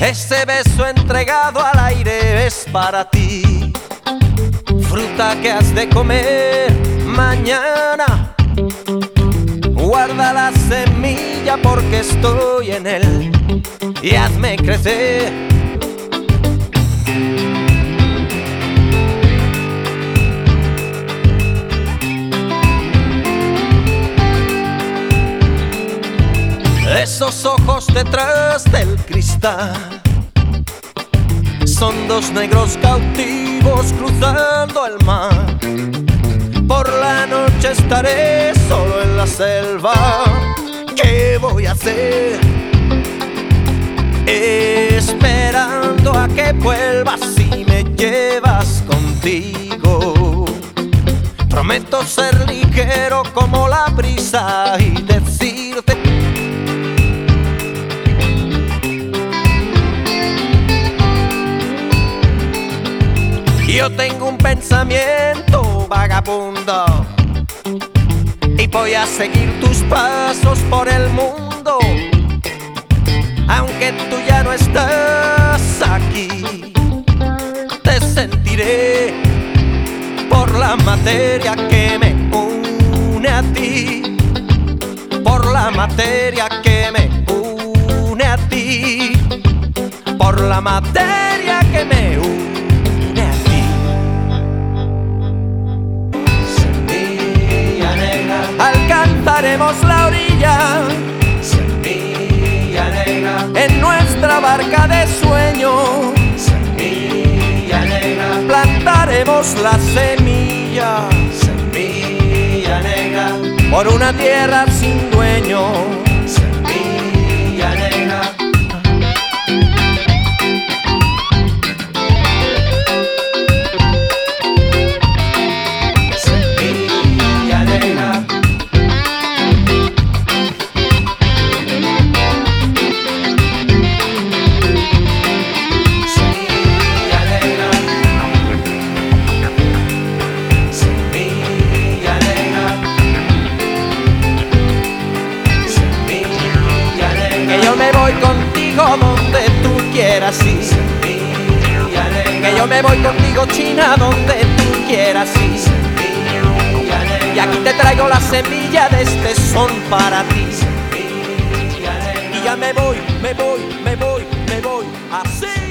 Ese beso entregado al aire es para ti, fruta que has de comer mañana. Guarda la semilla porque estoy en él y hazme crecer. Esos ojos detrás del cristal son dos negros cautivos cruzando el mar. Por la noche estaré solo en la selva. ¿Qué voy a hacer? Esperando a que vuelvas y me llevas contigo. Prometo ser ligero como la brisa y decirte: yo tengo un pensamiento vagabundo y voy a seguir tus pasos por el mundo. Aunque tú ya no estás aquí, te sentiré por la materia que me une a ti, por la materia que me une a ti, por la materia que me une. Alcanzaremos la orilla, semilla negra, en nuestra barca de sueño. semilla negra, Plantaremos la semilla semilla negra, por una tierra sin dueño. semilla negra, semilla negra, Que yo me voy contigo donde tú quieras ir. semilla negra, Que yo me voy contigo, China, donde tú quieras ir. semilla negra, Y aquí te traigo la semilla de este son para ti. semilla negra. Y ya me voy, así.